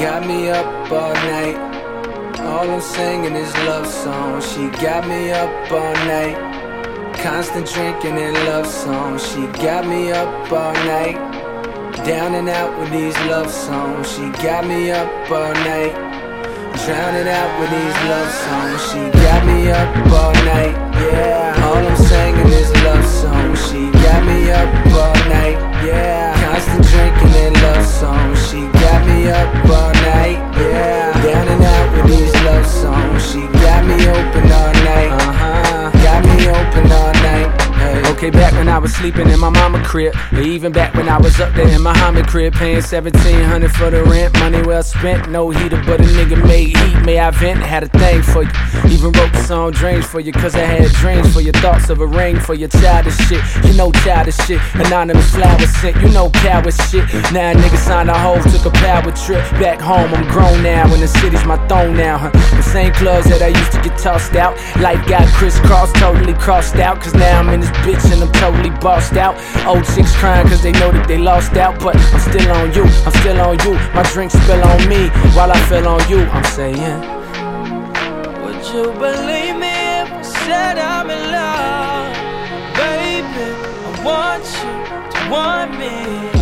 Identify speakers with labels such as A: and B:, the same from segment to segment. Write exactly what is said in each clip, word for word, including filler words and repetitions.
A: got me up all night. All I'm singing is love songs. She got me up all night. Constant drinking and love songs. She got me up all night. Down and out with these love songs. She got me up all night. Drowning out with these love songs. She got me up all night. Yeah. All I'm singing is love songs. She got me up all night. Yeah. Constant drinking and love songs. She got me up all night. Yeah. Down and out with these love songs. She got me open all night. Uh-huh. Got me open all night. Hey.
B: Okay, back when I was sleeping in my mama crib, or even back when I was up there in my Muhammad crib, paying seventeen hundred for the rent, money well spent, no heater, but a nigga made heat, may I vent, had a thing for you, even wrote the song Dreams for you, cause I had dreams for your thoughts of a ring for your childish shit, you know childish shit, anonymous flowers sent, you know coward shit, now a nigga signed a hoe, took a power trip, back home, I'm grown now, and the city's my throne now, huh, the same clubs that I used to get tossed out, life got crisscrossed, totally crossed out, cause now I'm in this bitch and I'm totally bossed out. Old chicks crying cause they know that they lost out, but I'm still on you, I'm still on you. My drink spill on me while I fell on you. I'm saying,
A: would you believe me if I said I'm in love? Baby, I want you to want me.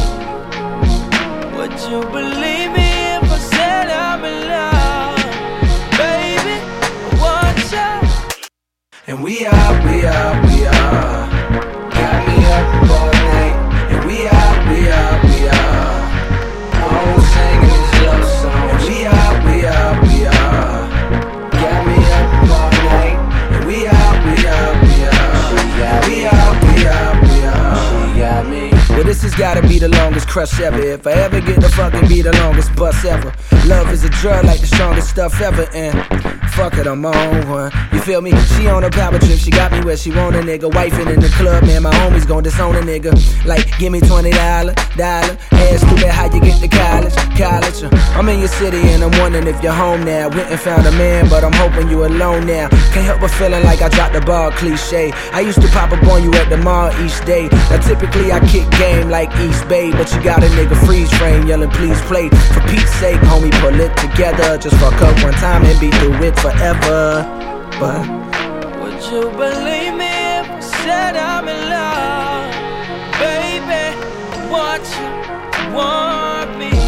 A: Would you believe me if I said I'm in love? Baby, I want you. And we are, we are, we are. Got me up all night. And we are, we are, we are. All I'm singing is love songs. And we are, we are, we are. Got me up all night. And we are, we are, we are. We are, we are, we are. She got me.
B: well, this has gotta be the longest crush ever. If I ever get to fucking be the longest bus ever. Love is a drug like the strongest stuff ever. And fuck it, I'm on one. You feel me? She on a power trip, she got me where she want a nigga. Wifing in the club, man, my homies gon' disown a nigga. Like, give me twenty dollars, dollar. Ask stupid how you get to college, college. Uh, I'm in your city and I'm wondering if you're home now. Went and found a man, but I'm hoping you alone now. Can't help but feeling like I dropped the ball, cliche. I used to pop up on you at the mall each day. Now typically I kick game like East Bay, but you got a nigga freeze frame yelling please play. For Pete's sake, homie, pull it together. Just fuck up one time and be through it forever. But
A: would you believe me if I said I'm in love? Baby, I want you to want me.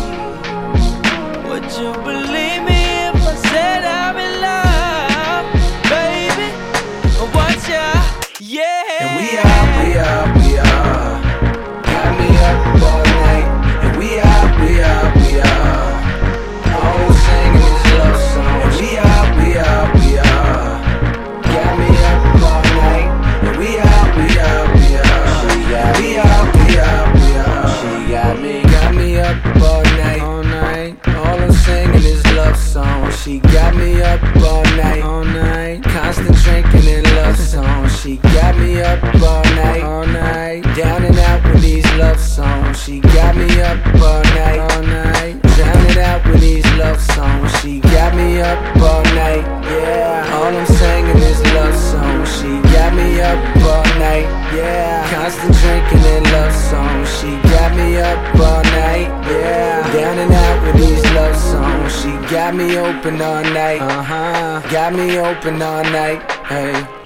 A: Would you believe me if I said I'm in love? Baby, I want you, yeah.
B: And we are, we are, we are.
A: Got me up all night. And we are, we are, we are. All I'm singing is love songs. We are, we are, we are. Got me up all night. And we are, we are, we are. We are, we are, we are.
B: She got me,
A: got me up all night, all night. All I'm singing is love songs. She got me up all night, all night. Constant drinking and love songs. She got me up all night, all night. Down and out with these love songs. She got me up all night, all night. Drowning out with these love songs. She got me up all night, yeah. All I'm singing is love songs. She got me up all night, yeah. Constant drinking and love songs. She got me up all night, yeah. Down and out with these love songs. She got me open all night, uh-huh. Got me open all night, hey.